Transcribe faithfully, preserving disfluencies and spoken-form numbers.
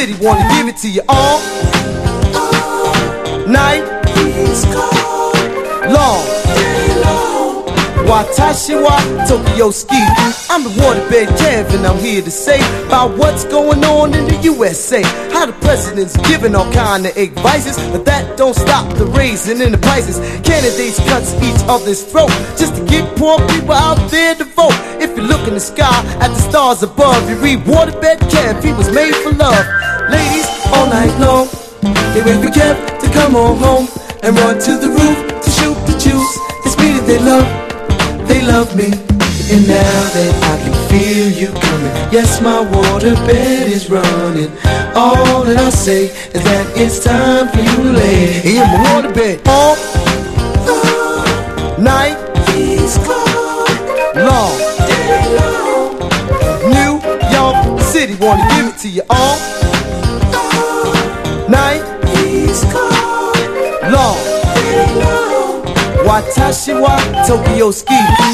City, wanna give it to you all night, long, Watashi wa Tokyo Ski. I'm the waterbed Kev, and I'm here to say about what's going on in the U S A. How the president's giving all kind of advices, but that don't stop the raising in the prices. Candidates cuts each other's throat just to get poor people out there to vote. If you look in the sky at the stars above, you read Waterbed Kev, he was made for love. Ladies, all night long, they wait for Kev to come on home and run to the roof to shoot the juice. It's me that they love, they love me. And now that I can feel you coming, yes, my waterbed is running. All that I say is that it's time for you to lay in my waterbed all night, long, New York City, wanna give it to you all night, long, Watashi wa Tokyo Ski.